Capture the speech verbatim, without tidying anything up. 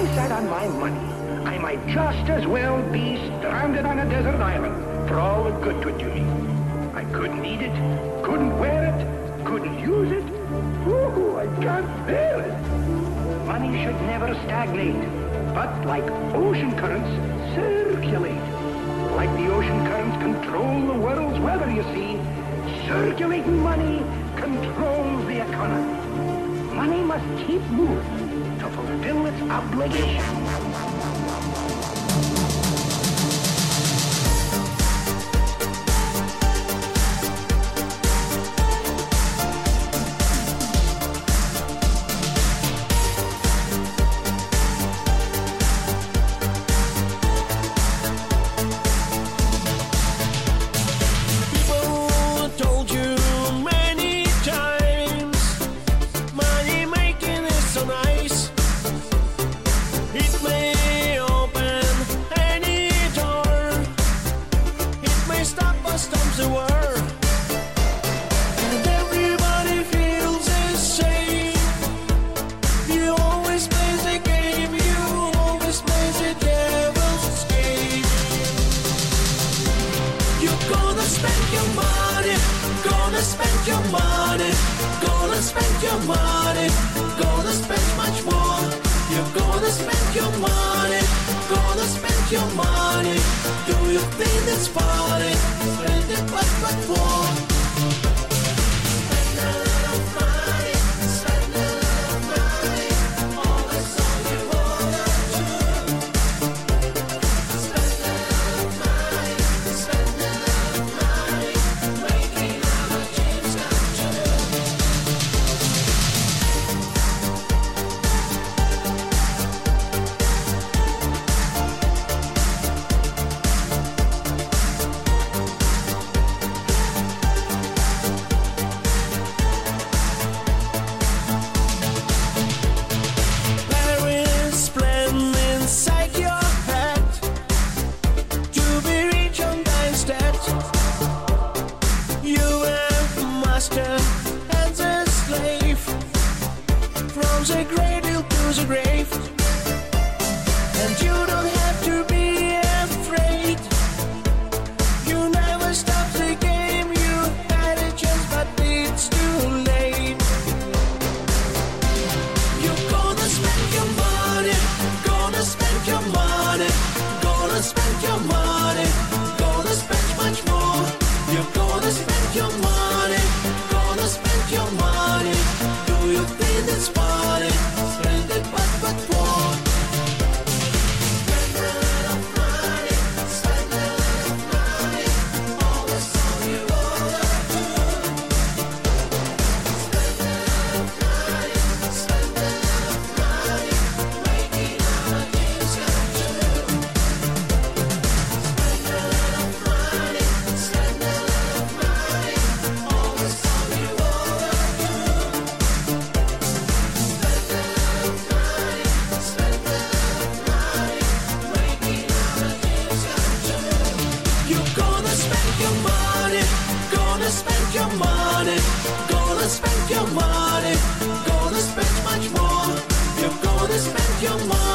I sat on my money, I might just as well be stranded on a desert island for all the good 'twould do me. I couldn't eat it, couldn't wear it, couldn't use it. Ooh, I can't bear it. Money should never stagnate, but like ocean currents, circulate. Like the ocean currents control the world's weather, you see, circulating money controls the economy. Money must keep moving to fulfill its obligation. Your money, gonna spend much more. You're gonna spend your money.